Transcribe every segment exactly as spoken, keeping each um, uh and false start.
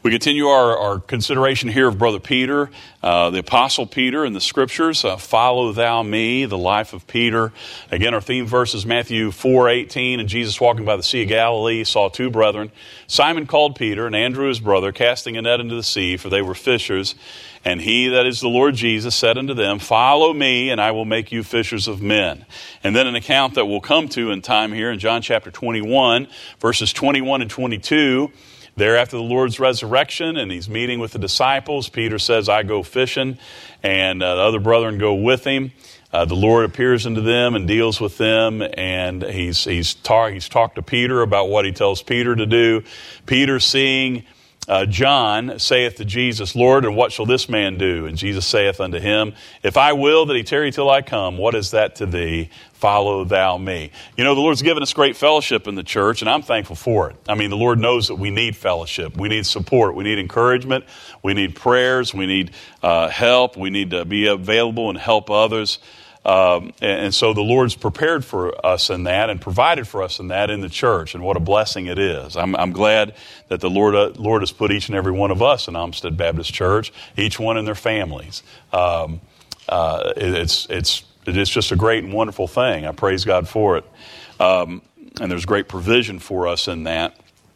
We continue our, our consideration here of Brother Peter, uh, the Apostle Peter in the Scriptures. Uh, Follow thou me, the life of Peter. Again, our theme verse is Matthew four eighteen. And Jesus, walking by the Sea of Galilee, saw two brethren, Simon called Peter, and Andrew his brother, casting a net into the sea, for they were fishers. And he, that is the Lord Jesus, said unto them, Follow me, and I will make you fishers of men. And then an account that we'll come to in time here in John chapter twenty-one, verses twenty-one and twenty-two. There after the Lord's resurrection, and he's meeting with the disciples, Peter says, I go fishing, and uh, the other brethren go with him. Uh, the Lord appears unto them and deals with them, and he's he's, tar- he's talked to Peter about what he tells Peter to do. Peter, seeing uh, John, saith to Jesus, Lord, and what shall this man do? And Jesus saith unto him, If I will that he tarry till I come, what is that to thee? Follow thou me. You know, the Lord's given us great fellowship in the church, and I'm thankful for it. I mean, the Lord knows that we need fellowship. We need support. We need encouragement. We need prayers. We need uh, help. We need to be available and help others. Um, and, and so the Lord's prepared for us in that and provided for us in that in the church, and what a blessing it is. I'm, I'm glad that the Lord uh, Lord has put each and every one of us in Olmsted Baptist Church, each one in their families. Um, uh, it, it's it's it's just a great and wonderful thing. I praise God for it. Um, and there's great provision for us in that.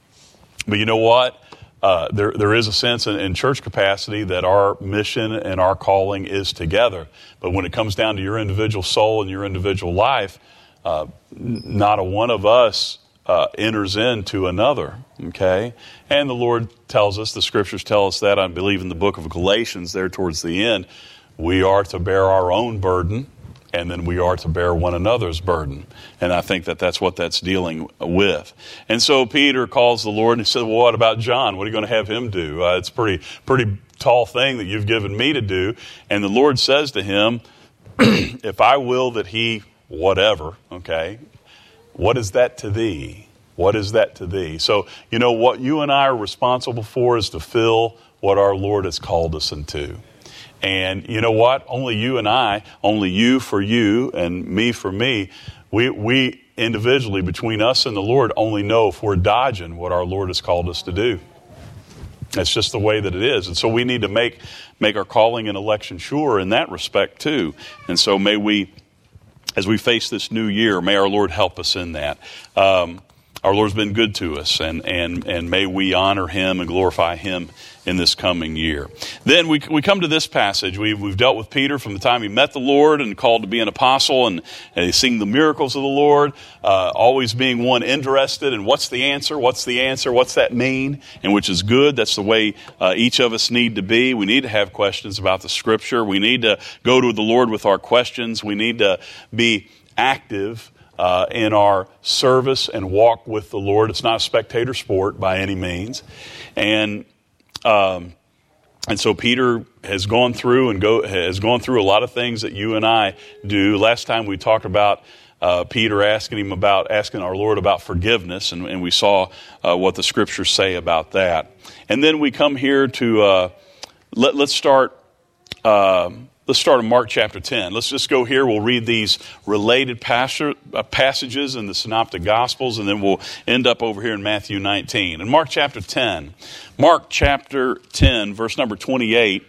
But you know what? Uh, there, there is a sense in, in church capacity that our mission and our calling is together. But when it comes down to your individual soul and your individual life, uh, not a one of us uh, enters into another, okay? And the Lord tells us, the Scriptures tell us that, I believe in the book of Galatians there towards the end, we are to bear our own burden, and then we are to bear one another's burden. And I think that that's what that's dealing with. And so Peter calls the Lord and he said, well, what about John? What are you going to have him do? Uh, it's a pretty, pretty tall thing that you've given me to do. And the Lord says to him, if I will that he whatever, okay, what is that to thee? What is that to thee? So, you know, what you and I are responsible for is to fill what our Lord has called us into. And you know what? Only you and I, only you for you and me for me, we we individually, between us and the Lord, only know if we're dodging what our Lord has called us to do. That's just the way that it is. And so we need to make make our calling and election sure in that respect too. And so may we, as we face this new year, may our Lord help us in that. Um, our Lord's been good to us, and, and, and may we honor Him and glorify Him in this coming year. Then we we come to this passage. We've, we've dealt with Peter from the time he met the Lord and called to be an apostle and, and seeing the miracles of the Lord, uh, always being one interested in what's the answer, what's the answer, what's that mean, and which is good. That's the way uh, each of us need to be. We need to have questions about the Scripture. We need to go to the Lord with our questions. We need to be active Uh, in our service and walk with the Lord. It's not a spectator sport by any means. And um, and so Peter has gone through and go has gone through a lot of things that you and I do. Last time we talked about uh, Peter asking him about asking our Lord about forgiveness, and, and we saw uh, what the Scriptures say about that. And then we come here to uh, let, let's start. Uh, Let's start in Mark chapter ten. Let's just go here. We'll read these related passages in the Synoptic Gospels, and then we'll end up over here in Matthew nineteen. In Mark chapter ten, Mark chapter ten, verse number twenty-eight.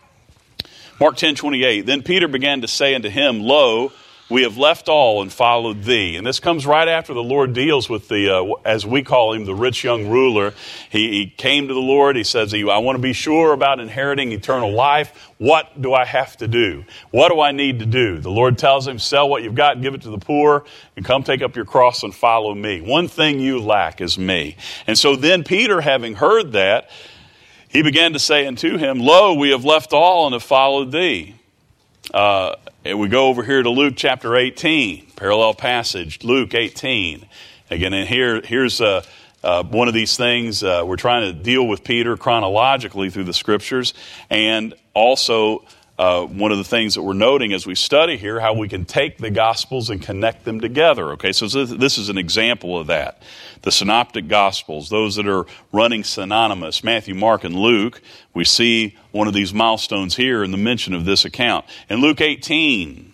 Mark ten, twenty-eight. Then Peter began to say unto him, Lo, we have left all and followed thee. And this comes right after the Lord deals with the, uh, as we call him, the rich young ruler. He, he came to the Lord. He says, I want to be sure about inheriting eternal life. What do I have to do? What do I need to do? The Lord tells him, sell what you've got, give it to the poor, and come take up your cross and follow me. One thing you lack is me. And so then Peter, having heard that, he began to say unto him, Lo, we have left all and have followed thee. Uh, and we go over here to Luke chapter eighteen, parallel passage, Luke eighteen. Again, and here, here's uh, uh, one of these things. Uh, we're trying to deal with Peter chronologically through the Scriptures, and also uh, one of the things that we're noting as we study here, how we can take the Gospels and connect them together. Okay, so this is an example of that. The Synoptic Gospels, those that are running synonymous, Matthew, Mark, and Luke, we see one of these milestones here in the mention of this account. In Luke eighteen,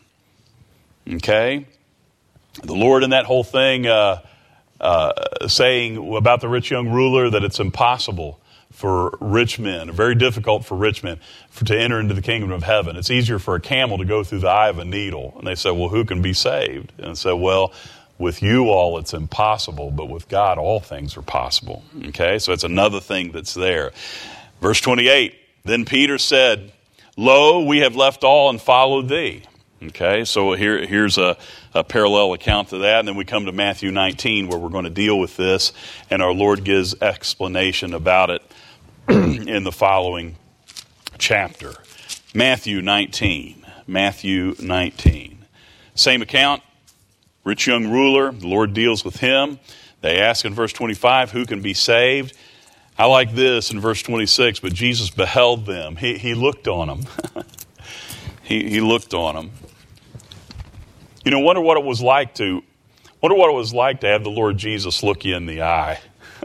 okay, the Lord in that whole thing uh, uh, saying about the rich young ruler that it's impossible for rich men, very difficult for rich men for, to enter into the kingdom of heaven. It's easier for a camel to go through the eye of a needle. And they said, well, who can be saved? And I said, well, with you all, it's impossible, but with God, all things are possible. Okay, so it's another thing that's there. Verse twenty-eight, then Peter said, lo, we have left all and followed thee. Okay, so here, here's a, a parallel account to that. And then we come to Matthew nineteen, where we're going to deal with this, and our Lord gives explanation about it in the following chapter. Matthew nineteen. Matthew nineteen. Same account. Rich young ruler. The Lord deals with him. They ask in verse twenty-five, who can be saved? I like this in verse twenty-six, but Jesus beheld them. He, he looked on them. he, he looked on them. You know, wonder what it was like to, wonder what it was like to have the Lord Jesus look you in the eye.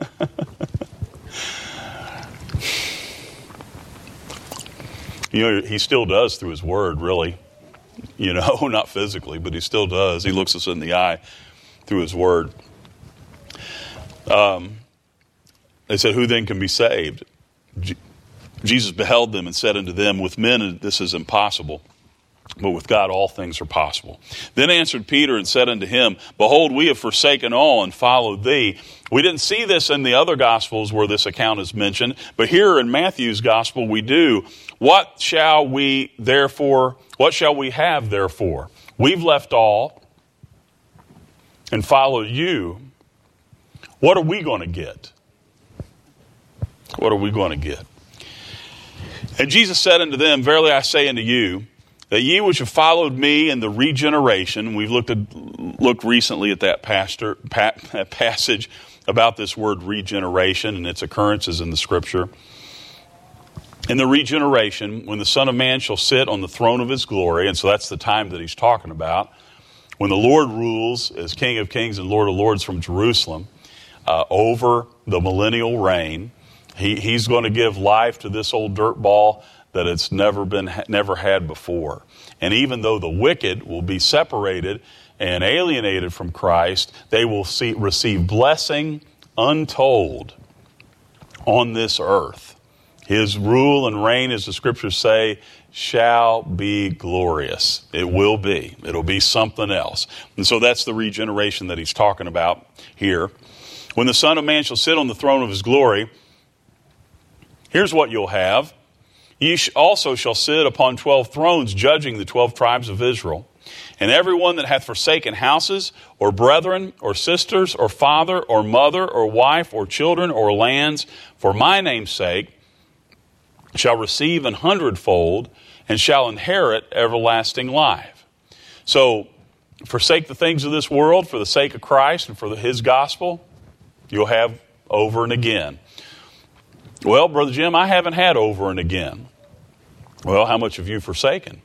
You know, he still does through his word, really. You know, not physically, but he still does. He looks us in the eye through his word. Um, they said, who then can be saved? Je- Jesus beheld them and said unto them, with men this is impossible, but with God all things are possible. Then answered Peter and said unto him, behold, we have forsaken all and followed thee. We didn't see this in the other Gospels where this account is mentioned, but here in Matthew's Gospel we do. What shall we therefore, what shall we have therefore? We've left all and followed you. What are we going to get? What are we going to get? And Jesus said unto them, verily I say unto you, that ye which have followed me in the regeneration, we've looked at, looked recently at that pastor, pa, passage about this word regeneration and its occurrences in the Scripture. In the regeneration, when the Son of Man shall sit on the throne of his glory, and so that's the time that he's talking about, when the Lord rules as King of Kings and Lord of Lords from Jerusalem uh, over the millennial reign, he, he's going to give life to this old dirt ball that it's never been, never had before. And even though the wicked will be separated and alienated from Christ, they will see, receive blessing untold on this earth. His rule and reign, as the Scriptures say, shall be glorious. It will be. It'll be something else. And so that's the regeneration that he's talking about here. When the Son of Man shall sit on the throne of his glory, here's what you'll have. Ye also shall sit upon twelve thrones, judging the twelve tribes of Israel. And everyone that hath forsaken houses, or brethren, or sisters, or father, or mother, or wife, or children, or lands, for my name's sake, shall receive an hundredfold, and shall inherit everlasting life. So, forsake the things of this world for the sake of Christ and for the, his gospel, you'll have over and again. Well, Brother Jim, I haven't had over and again. Well, how much have you forsaken?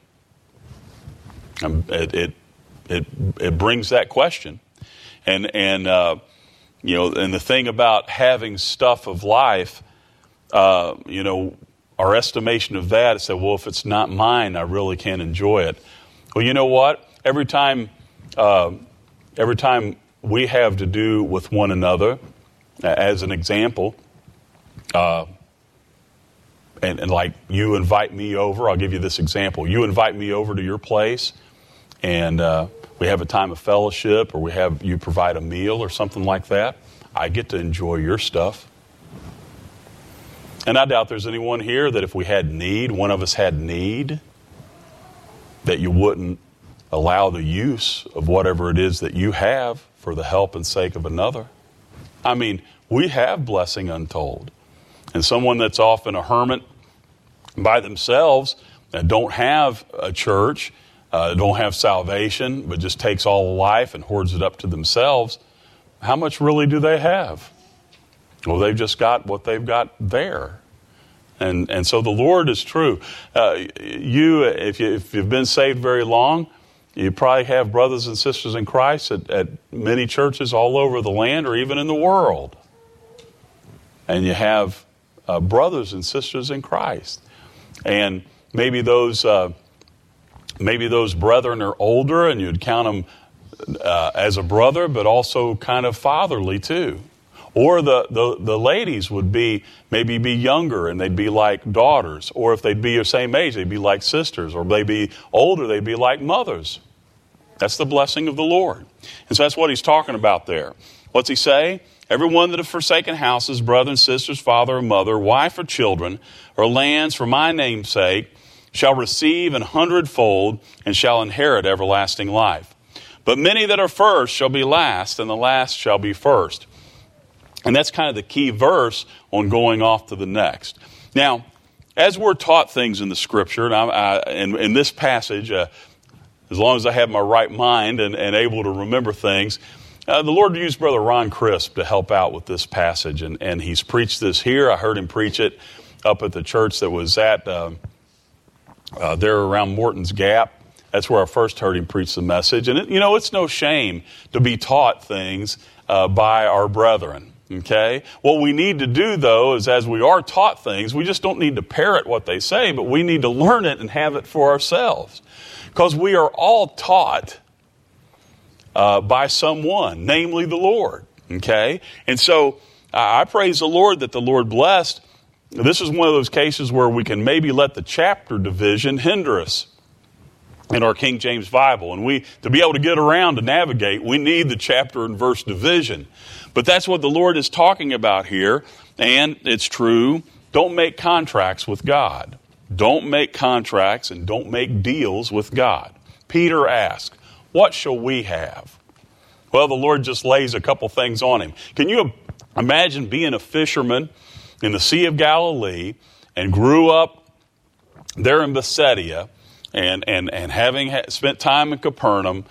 Um, it, it it it brings that question, and and uh, you know, and the thing about having stuff of life, uh, you know, our estimation of that is that, well, if it's not mine, I really can't enjoy it. Well, you know what? Every time, uh, every time we have to do with one another, uh, as an example. Uh, and, and like you invite me over, I'll give you this example. You invite me over to your place, and uh, we have a time of fellowship, or we have you provide a meal or something like that. I get to enjoy your stuff. And I doubt there's anyone here that if we had need, one of us had need, that you wouldn't allow the use of whatever it is that you have for the help and sake of another. I mean, we have blessing untold. And someone that's often a hermit by themselves, that don't have a church, uh, don't have salvation, but just takes all of life and hoards it up to themselves, how much really do they have? Well, they've just got what they've got there. And and so the Lord is true. Uh, you, if, you, if you've been saved very long, you probably have brothers and sisters in Christ at, at many churches all over the land or even in the world. And you have Uh, brothers and sisters in Christ, and maybe those uh, maybe those brethren are older, and you'd count them uh, as a brother, but also kind of fatherly too. Or the, the, the ladies would be maybe be younger and they'd be like daughters. Or if they'd be the same age, they'd be like sisters. Or they'd be older, they'd be like mothers. That's the blessing of the Lord. And so that's what he's talking about there. What's he say? Everyone that have forsaken houses, brother and sisters, father or mother, wife or children, or lands for my name's sake, shall receive an hundredfold and shall inherit everlasting life. But many that are first shall be last, and the last shall be first. And that's kind of the key verse on going off to the next. Now, as we're taught things in the Scripture, and I, I, in, in this passage, uh, as long as I have my right mind and, and able to remember things, uh, the Lord used Brother Ron Crisp to help out with this passage. And, and he's preached this here. I heard him preach it up at the church that was at uh, uh, there around Morton's Gap. That's where I first heard him preach the message. And, it, you know, it's no shame to be taught things uh, by our brethren. Okay? What we need to do, though, is as we are taught things, we just don't need to parrot what they say, but we need to learn it and have it for ourselves. Because we are all taught uh, by someone, namely the Lord. Okay? And so uh, I praise the Lord that the Lord blessed. This is one of those cases where we can maybe let the chapter division hinder us in our King James Bible. And we, to be able to get around to navigate, we need the chapter and verse division. But that's what the Lord is talking about here. And it's true. Don't make contracts with God. Don't make contracts and don't make deals with God. Peter asked, what shall we have? Well, the Lord just lays a couple things on him. Can you imagine being a fisherman in the Sea of Galilee and grew up there in Bethsaida and, and, and having spent time in Capernaum,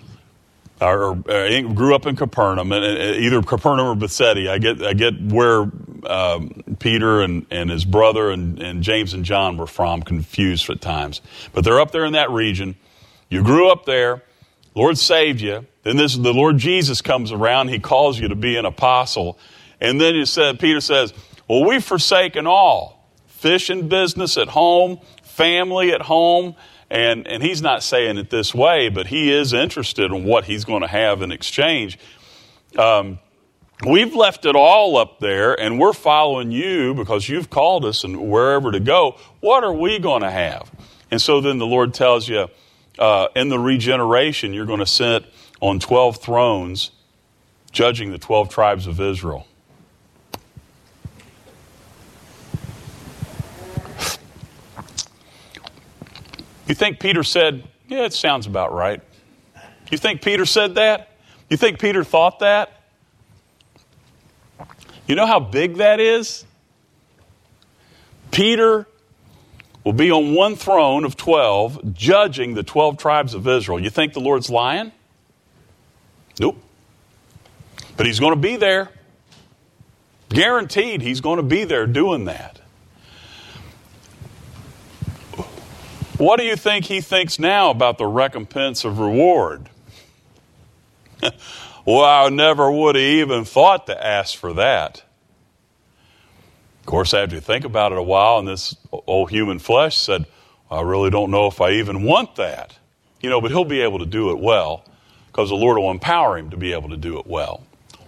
or, or grew up in Capernaum, and either Capernaum or Bethsaida. I get I get where um, Peter and, and his brother and, and James and John were from, confused at times. But they're up there in that region. You grew up there. Lord saved you. Then this the Lord Jesus comes around. He calls you to be an apostle. And then you said, Peter says, well, we've forsaken all. Fishing business at home, family at home. And, and he's not saying it this way, but he is interested in what he's going to have in exchange. Um, we've left it all up there, and we're following you because you've called us and wherever to go. What are we going to have? And so then the Lord tells you, uh, in the regeneration, you're going to sit on twelve thrones, judging the twelve tribes of Israel. You think Peter said, yeah, it sounds about right? You think Peter said that? You think Peter thought that? You know how big that is? Peter will be on one throne of twelve, judging the twelve tribes of Israel. You think the Lord's lying? Nope. But he's going to be there. Guaranteed he's going to be there doing that. What do you think he thinks now about the recompense of reward? Well, I never would have even thought to ask for that. Of course, after you think about it a while, and this old human flesh said, I really don't know if I even want that. You know, but he'll be able to do it well because the Lord will empower him to be able to do it well.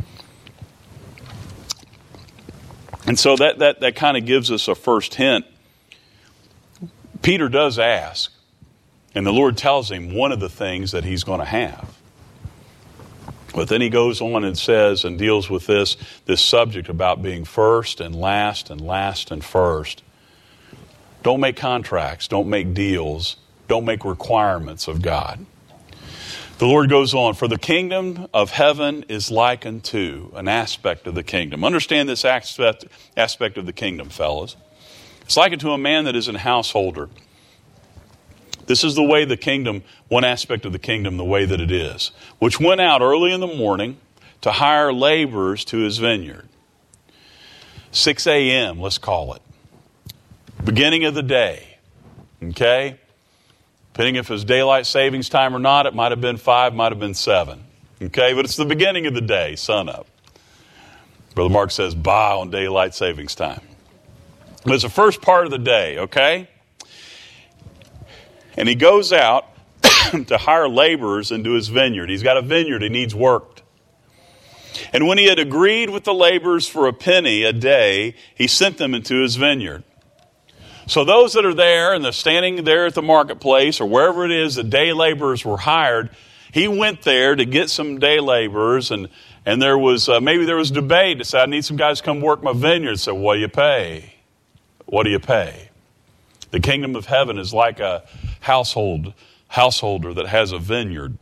And so that, that, that kind of gives us a first hint. Peter does ask, and the Lord tells him one of the things that he's going to have. But then he goes on and says and deals with this, this subject about being first and last and last and first. Don't make contracts. Don't make deals. Don't make requirements of God. The Lord goes on, for the kingdom of heaven is like unto an aspect of the kingdom. Understand this aspect, aspect of the kingdom, fellas. It's like unto a man that is an householder. This is the way the kingdom, one aspect of the kingdom, the way that it is, which went out early in the morning to hire laborers to his vineyard. six a.m., let's call it. Beginning of the day. Okay? Depending if it's daylight savings time or not, it might have been five, might have been seven. Okay? But it's the beginning of the day, sun up. Brother Mark says, bye on daylight savings time. But it's the first part of the day, okay? And he goes out to hire laborers into his vineyard. He's got a vineyard. He needs worked. And when he had agreed with the laborers for a penny a day, he sent them into his vineyard. So those that are there and they're standing there at the marketplace or wherever it is that day laborers were hired, he went there to get some day laborers, and, and there was uh, maybe there was debate to say, I need some guys to come work my vineyard. So what do you pay? What do you pay? The kingdom of heaven is like a household householder that has a vineyard.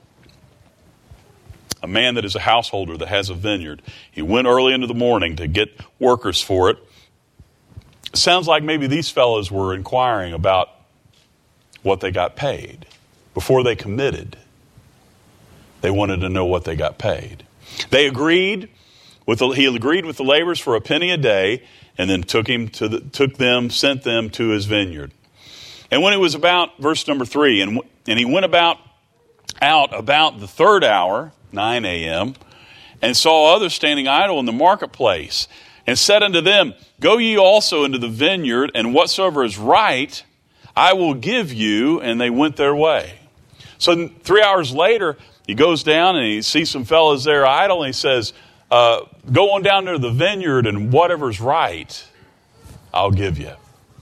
A man that is a householder that has a vineyard. He went early into the morning to get workers for it. Sounds like maybe these fellows were inquiring about what they got paid. Before they committed, they wanted to know what they got paid. They agreed with the, he agreed with the laborers for a penny a day, and then took him to the, took them, sent them to his vineyard. And when it was about, verse number three, and, and he went about out about the third hour, nine a.m., and saw others standing idle in the marketplace, and said unto them, Go ye also into the vineyard, and whatsoever is right, I will give you. And they went their way. So three hours later, he goes down and he sees some fellows there idle, and he says, uh, Go on down to the vineyard, and whatever's right, I'll give you.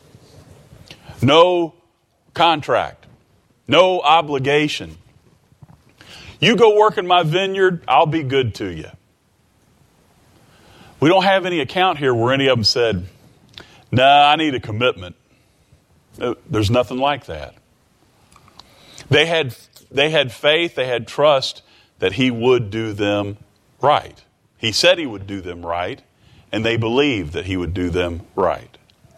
No contract, no obligation. You go work in my vineyard, I'll be good to you. We don't have any account here where any of them said, nah, I need a commitment. There's nothing like that. They had, they had faith, they had trust that he would do them right. He said he would do them right, and they believed that he would do them right.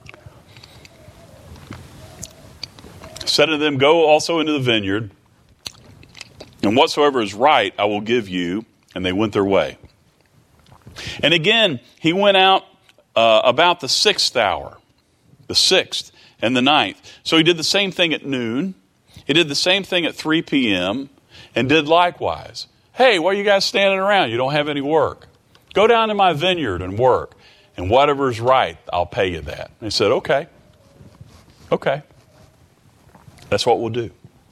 Said to them, Go also into the vineyard, and whatsoever is right, I will give you. And they went their way. And again, he went out uh, about the sixth hour, the sixth and the ninth. So he did the same thing at noon. He did the same thing at three p.m. and did likewise. Hey, why are you guys standing around? You don't have any work. Go down to my vineyard and work. And whatever's right, I'll pay you that. And he said, okay. Okay. That's what we'll do.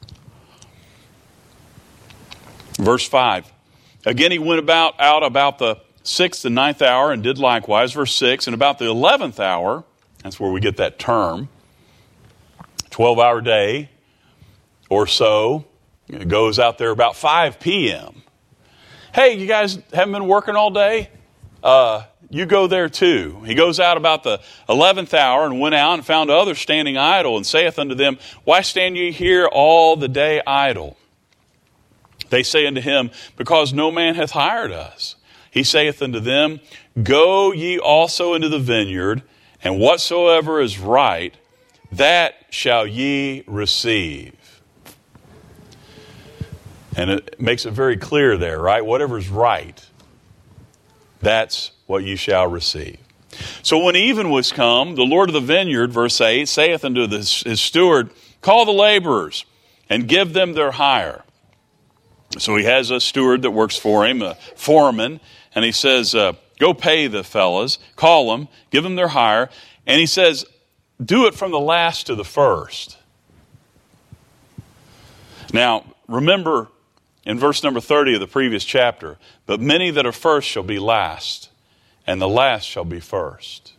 Verse five. Again, he went about out about the sixth and ninth hour and did likewise. Verse six. And about the eleventh hour, that's where we get that term, twelve-hour day or so. It goes out there about five p.m. Hey, you guys haven't been working all day? Uh, you go there too. He goes out about the eleventh hour and went out and found others standing idle, and saith unto them, Why stand ye here all the day idle? They say unto him, Because no man hath hired us. He saith unto them, Go ye also into the vineyard, and whatsoever is right, that shall ye receive. And it makes it very clear there, right? Whatever's right, that's what you shall receive. So when even was come, the Lord of the vineyard, verse eight, saith unto his, his steward, Call the laborers, and give them their hire. So he has a steward that works for him, a foreman, and he says, uh, Go pay the fellas, call them, give them their hire. And he says, do it from the last to the first. Now, remember in verse number thirty of the previous chapter, but many that are first shall be last, and the last shall be first.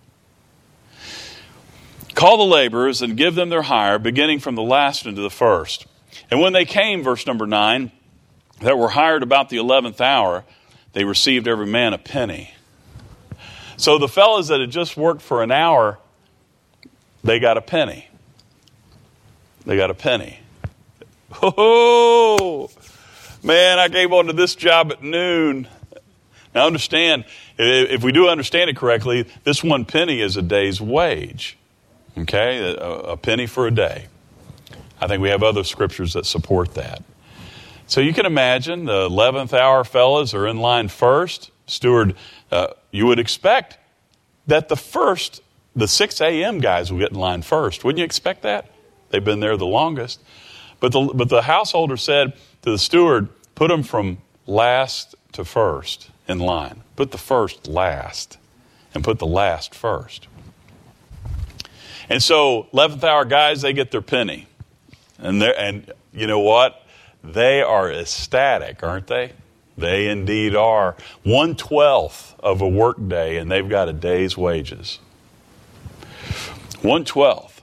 Call the laborers and give them their hire, beginning from the last into the first. And when they came, verse number nine, that were hired about the eleventh hour, they received every man a penny. So the fellows that had just worked for an hour, they got a penny. They got a penny. Oh, man, I came on to this job at noon. Now understand, if we do understand it correctly, this one penny is a day's wage. Okay, a, a penny for a day. I think we have other scriptures that support that. So you can imagine the eleventh hour fellas are in line first. Steward, uh, you would expect that the first, the six a.m. guys will get in line first. Wouldn't you expect that? They've been there the longest. But the, but the householder said to the steward, put them from last to first in line. Put the first last and put the last first. And so eleventh hour guys, they get their penny. And and you know what? They are ecstatic, aren't they? They indeed are. One twelfth of a work day, and they've got a day's wages. One twelfth.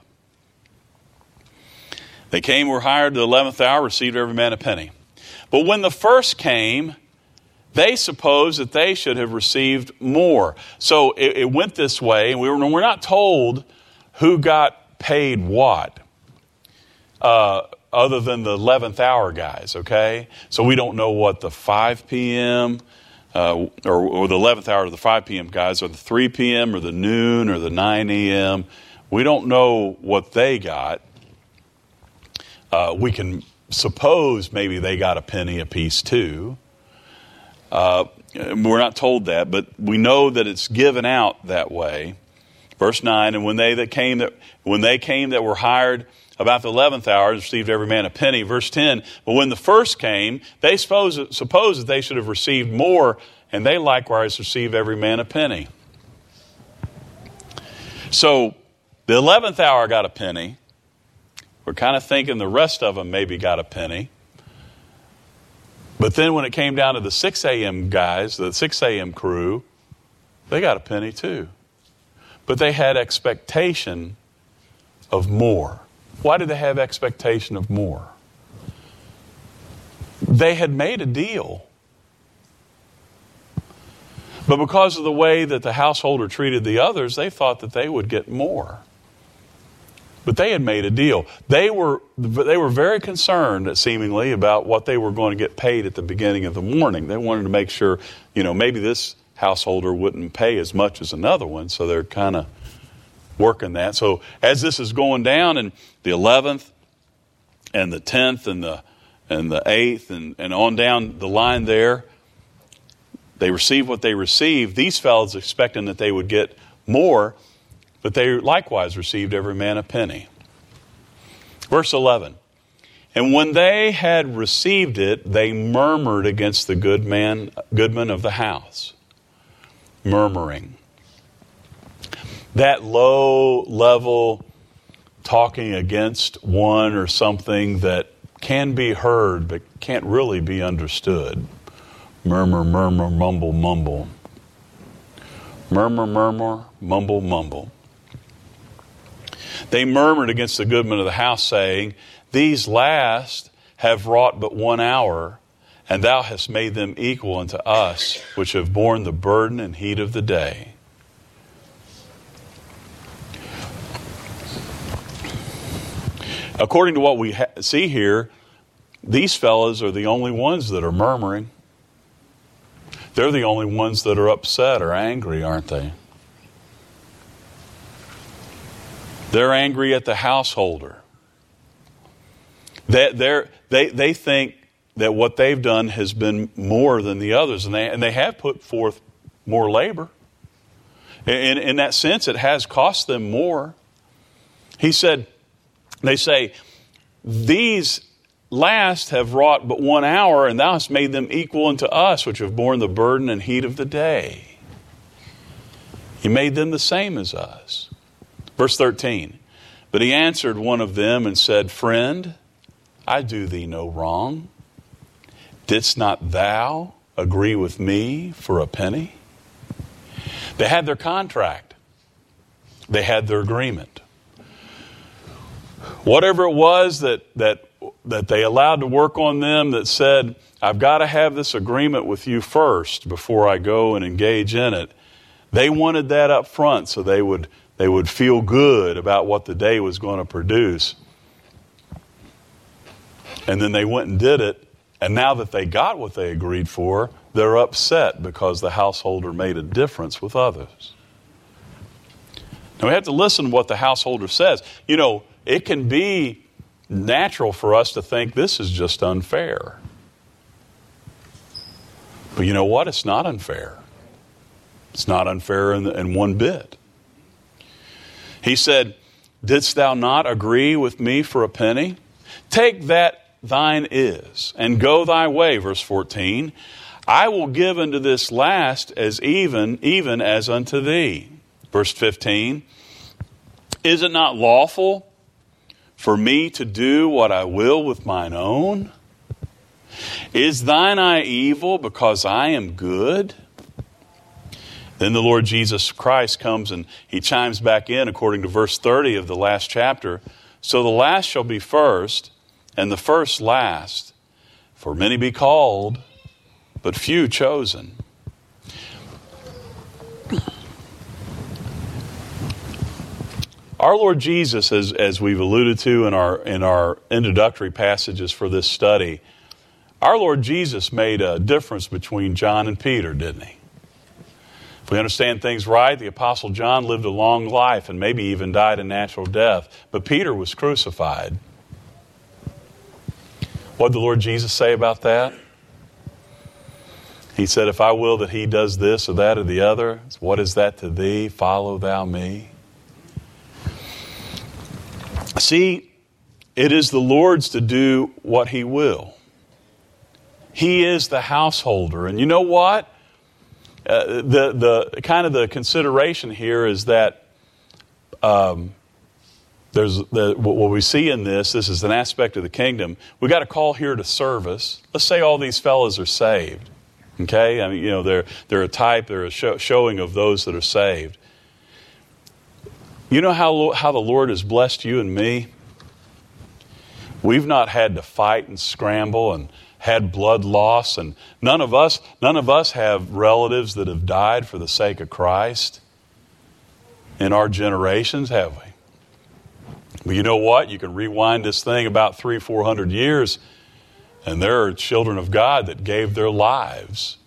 They came, were hired at the eleventh hour, received every man a penny. But when the first came, they supposed that they should have received more. So it, it went this way, and we were, we're not told who got paid what. Uh, other than the eleventh hour guys, okay? So we don't know what the five p.m. Uh, or, or the eleventh hour of the five p.m. guys, or the three p.m. or the noon or the nine a.m. We don't know what they got. Uh, we can suppose maybe they got a penny apiece too. Uh, we're not told that, but we know that it's given out that way. Verse nine, and when they that came that when they came that were hired about the eleventh hour, received every man a penny. Verse ten, but when the first came, they suppose, suppose that they should have received more, and they likewise received every man a penny. So the eleventh hour got a penny. We're kind of thinking the rest of them maybe got a penny. But then when it came down to the six a.m. guys, the six a.m. crew, they got a penny too. But they had expectation of more. Why did they have expectation of more? They had made a deal. But because of the way that the householder treated the others, they thought that they would get more. But they had made a deal. They were, they were very concerned, seemingly, about what they were going to get paid at the beginning of the morning. They wanted to make sure, you know, maybe this householder wouldn't pay as much as another one, so they're kind of working that. So as this is going down, and the eleventh and the tenth and the and the eighth and, and on down the line there, they received what they received. These fellows expecting that they would get more, but they likewise received every man a penny. Verse eleven, and when they had received it, they murmured against the good man, goodman of the house. Murmuring. That low level talking against one or something that can be heard but can't really be understood. Murmur, murmur, mumble, mumble. Murmur, murmur, mumble, mumble. They murmured against the goodman of the house, saying, these last have wrought but one hour, and thou hast made them equal unto us, which have borne the burden and heat of the day. According to what we ha- see here, these fellows are the only ones that are murmuring. They're the only ones that are upset or angry, aren't they? They're angry at the householder. They, they're, they, they think that what they've done has been more than the others, and they, and they have put forth more labor. In, in that sense, it has cost them more. He said, they say, these last have wrought but one hour, and thou hast made them equal unto us, which have borne the burden and heat of the day. He made them the same as us. Verse thirteen, but he answered one of them and said, friend, I do thee no wrong. Didst not thou agree with me for a penny? They had their contract. They had their agreement. Whatever it was that, that, that they allowed to work on them that said, I've got to have this agreement with you first before I go and engage in it. They wanted that up front so they would, they would feel good about what the day was going to produce. And then they went and did it. And now that they got what they agreed for, they're upset because the householder made a difference with others. Now we have to listen to what the householder says. You know, it can be natural for us to think this is just unfair. But you know what? It's not unfair. It's not unfair in, in one bit. He said, didst thou not agree with me for a penny? Take that thine is, and go thy way. Verse fourteen, I will give unto this last as even, even as unto thee. Verse fifteen, is it not lawful for me to do what I will with mine own? Is thine eye evil because I am good? Then the Lord Jesus Christ comes and he chimes back in according to verse thirty of the last chapter. So the last shall be first, and the first last. For many be called, but few chosen. Our Lord Jesus, as, as we've alluded to in our, in our introductory passages for this study, our Lord Jesus made a difference between John and Peter, didn't he? If we understand things right, the Apostle John lived a long life and maybe even died a natural death. But Peter was crucified. What did the Lord Jesus say about that? He said, if I will that he does this or that or the other, what is that to thee? Follow thou me. See, it is the Lord's to do what he will. He is the householder. And you know what? Uh, the the kind of the consideration here is that um, there's the, what we see in this. This is an aspect of the kingdom. We got a call here to service. Let's say all these fellows are saved. Okay, I mean, you know, they're they're a type, they're a show, showing of those that are saved. You know how how the Lord has blessed you and me? We've not had to fight and scramble and had blood loss, and none of us none of us have relatives that have died for the sake of Christ in our generations, have we? But you know what? You can rewind this thing about three, four hundred years, and there are children of God that gave their lives.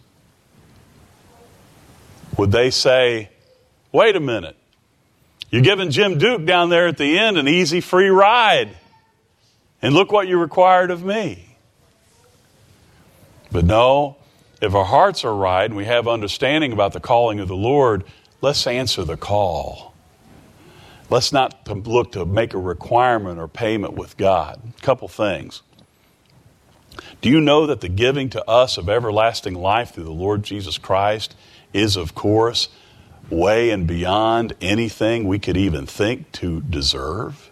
Would they say, wait a minute, you're giving Jim Duke down there at the end an easy free ride, and look what you required of me? But no, if our hearts are right and we have understanding about the calling of the Lord, let's answer the call. Let's not look to make a requirement or payment with God. A couple things. Do you know that the giving to us of everlasting life through the Lord Jesus Christ is, of course, way and beyond anything we could even think to deserve?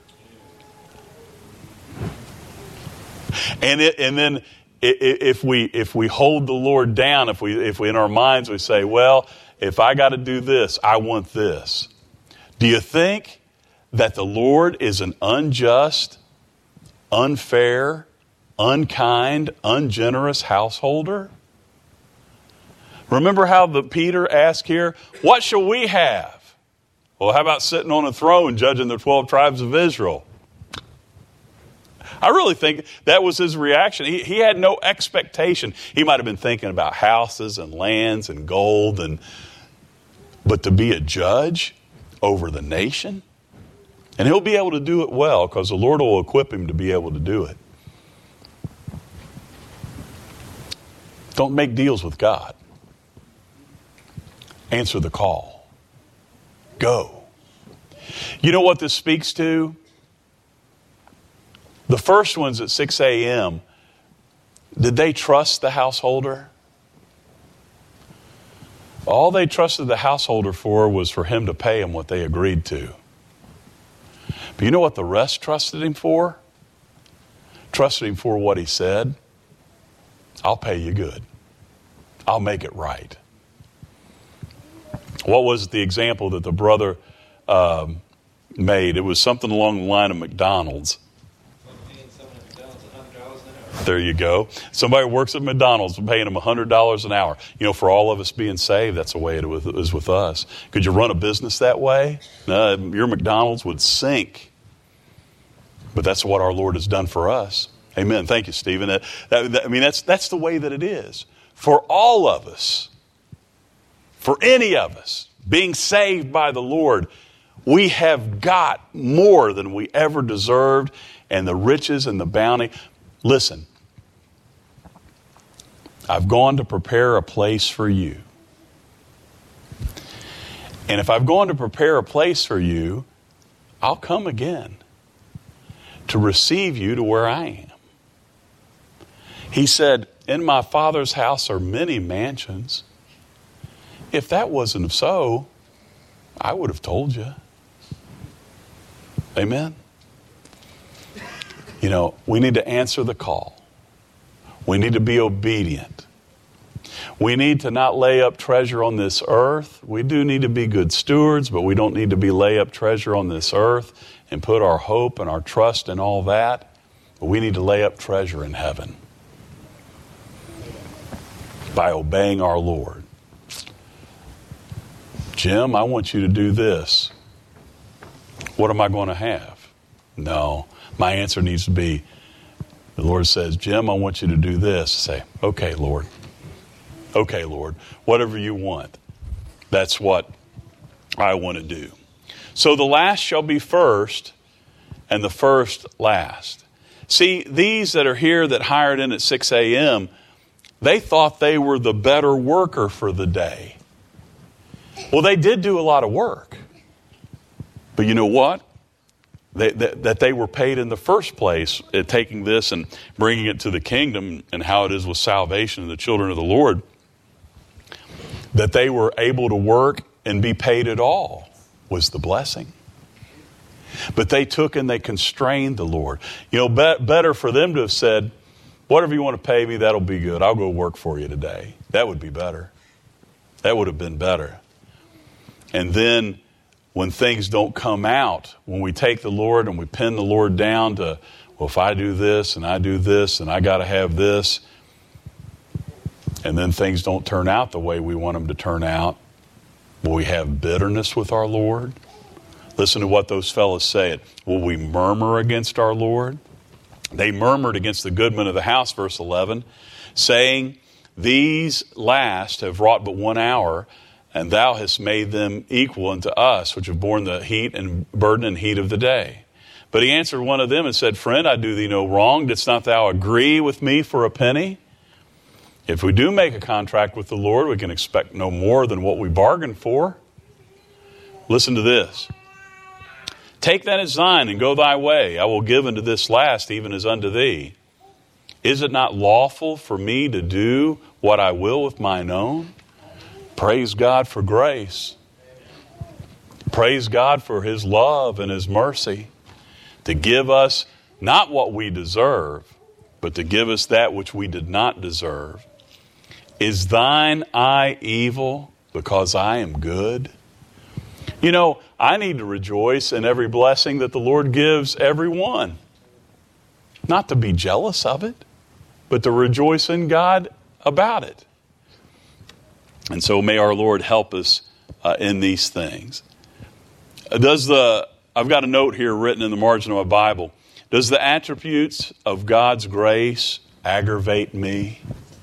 And it, and then if we if we hold the Lord down, if we if we in our minds we say, well, if I got to do this, I want this. Do you think that the Lord is an unjust, unfair, unkind, ungenerous householder? Remember how the Peter asked here, what shall we have? Well, how about sitting on a throne judging the twelve tribes of Israel? I really think that was his reaction. He, he had no expectation. He might have been thinking about houses and lands and gold, and but to be a judge over the nation? And he'll be able to do it well because the Lord will equip him to be able to do it. Don't make deals with God. Answer the call. Go. You know what this speaks to? The first ones at six a.m., did they trust the householder? All they trusted the householder for was for him to pay them what they agreed to. But you know what the rest trusted him for? Trusted him for what he said. I'll pay you good. I'll make it right. What was the example that the brother um, made? It was something along the line of McDonald's. There you go. Somebody works at McDonald's, paying them one hundred dollars an hour. You know, for all of us being saved, that's the way it is with us. Could you run a business that way? No, your McDonald's would sink. But that's what our Lord has done for us. Amen. Thank you, Stephen. That, that, that, I mean, that's that's the way that it is. For all of us, for any of us, being saved by the Lord, we have got more than we ever deserved, and the riches and the bounty. Listen, I've gone to prepare a place for you. And if I've gone to prepare a place for you, I'll come again to receive you to where I am. He said, in my Father's house are many mansions. If that wasn't so, I would have told you. Amen? You know, we need to answer the call. We need to be obedient. We need to not lay up treasure on this earth. We do need to be good stewards, but we don't need to be lay up treasure on this earth and put our hope and our trust in all that. But we need to lay up treasure in heaven by obeying our Lord. Jim, I want you to do this. What am I going to have? No, my answer needs to be, the Lord says, Jim, I want you to do this. Say, okay, Lord. Okay, Lord. Whatever you want. That's what I want to do. So the last shall be first, and the first last. See, these that are here that hired in at six a.m., they thought they were the better worker for the day. Well, they did do a lot of work. But you know what? They, that, that they were paid in the first place at taking this and bringing it to the kingdom and how it is with salvation and the children of the Lord, that they were able to work and be paid at all was the blessing. But they took and they constrained the Lord. You know, be, better for them to have said, whatever you want to pay me, that'll be good. I'll go work for you today. That would be better. That would have been better. And then when things don't come out, when we take the Lord and we pin the Lord down to, well, if I do this and I do this and I got to have this, and then things don't turn out the way we want them to turn out, will we have bitterness with our Lord? Listen to what those fellows said. Will we murmur against our Lord? They murmured against the goodman of the house, verse eleven, saying, these last have wrought but one hour, and thou hast made them equal unto us, which have borne the heat and burden and heat of the day. But he answered one of them and said, friend, I do thee no wrong. Didst not thou agree with me for a penny? If we do make a contract with the Lord, we can expect no more than what we bargained for. Listen to this. Take that as thine and go thy way. I will give unto this last even as unto thee. Is it not lawful for me to do what I will with mine own? Praise God for grace. Praise God for His love and His mercy to give us not what we deserve, but to give us that which we did not deserve. Is thine eye evil because I am good? You know, I need to rejoice in every blessing that the Lord gives everyone. Not to be jealous of it, but to rejoice in God about it. And so may our Lord help us uh, in these things. Does the, I've got a note here written in the margin of my Bible. Does the attributes of God's grace aggravate me?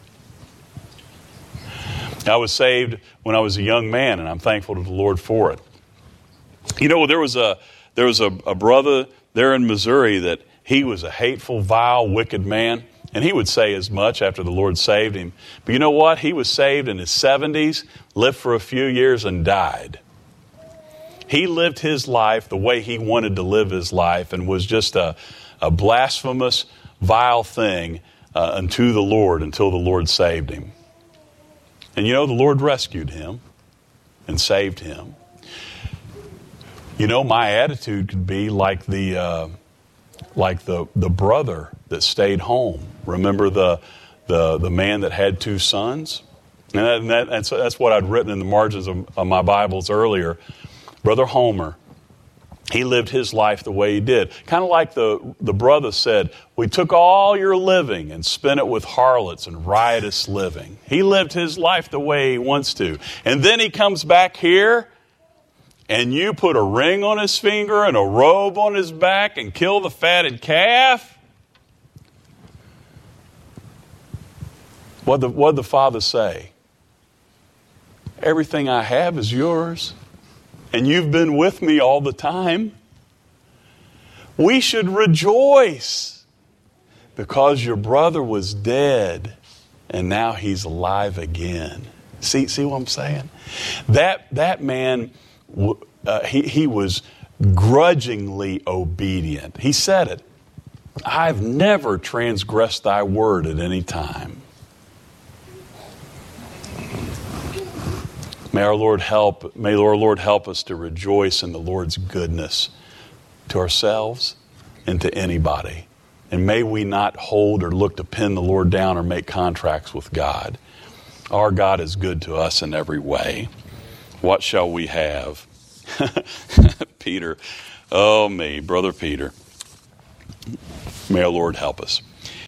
I was saved when I was a young man, and I'm thankful to the Lord for it. You know, there was a there was a, a brother there in Missouri that he was a hateful, vile, wicked man. And he would say as much after the Lord saved him. But you know what? He was saved in his seventies, lived for a few years, and died. He lived his life the way he wanted to live his life and was just a, a blasphemous, vile thing uh, unto the Lord until the Lord saved him. And you know, the Lord rescued him and saved him. You know, my attitude could be like the... Uh, like the, the brother that stayed home. Remember the the the man that had two sons? And, that, and that, that's, that's what I'd written in the margins of, of my Bibles earlier. Brother Homer, he lived his life the way he did. Kind of like the, the brother said, we took all your living and spent it with harlots and riotous living. He lived his life the way he wants to. And then he comes back here, and you put a ring on his finger and a robe on his back and kill the fatted calf? What did the, what did the father say? Everything I have is yours, and you've been with me all the time. We should rejoice because your brother was dead and now he's alive again. See, see what I'm saying? That, that man... Uh, he, he was grudgingly obedient. He said it. I've never transgressed thy word at any time. May our Lord help, may our Lord help us to rejoice in the Lord's goodness to ourselves and to anybody. And may we not hold or look to pin the Lord down or make contracts with God. Our God is good to us in every way. What shall we have? Peter, oh me, Brother Peter. May our Lord help us.